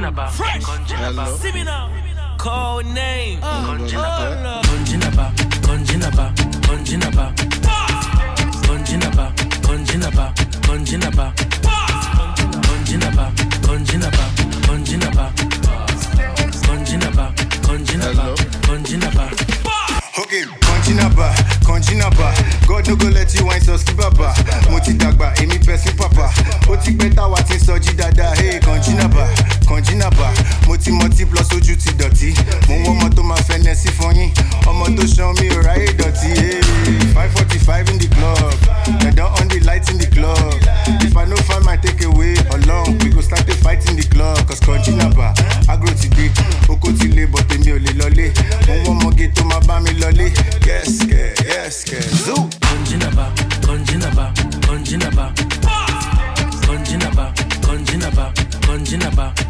Konjinaba, Konjinaba, see me now. Code name, Konjinaba, Konjinaba, Konjinaba, Konjinaba, Konjinaba, Konjinaba, Konjinaba, Konjinaba, Konjinaba, Konjinaba, Konjinaba, Konjinaba. Okay, Konjinaba, God no go let you wine so skibaba. Moti dagba, emi person papa. Oti beta wa tin soji dada. Hey, Konjinaba, moti plus oju ti doti. Mo wo mo to ma fenesi fun yin. Omo to show me o raye doti. Hey, 5:45 in the club. They don't on the lights in the club. If I no find my takeaway along, we go start a fight in the club. Cause Konjinaba, agro today, oko ti le but emi o le lole. Mo wo mo ge to ma ba mi lole. Yes, zoo. Konjinaba, Konjinaba, Konjinaba, Konjinaba, Konjinaba, Konjinaba.